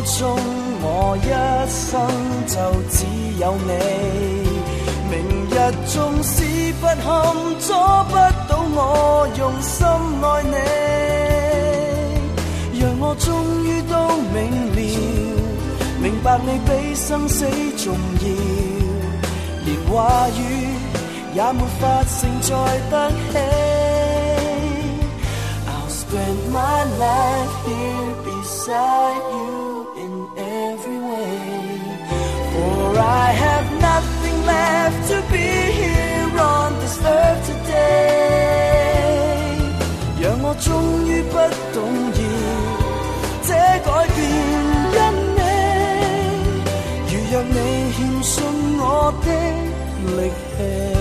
中我一生就只有你。明日縱使不堪，阻不到我用心愛你。讓我終於都明了，明白你比生死重要，連話語也沒法承載得起。I'll spend my life here beside you in every way, for I have nothing left to be here on this earth today. 讓我終於不動搖，這改變因你，如若你欠信我的力氣。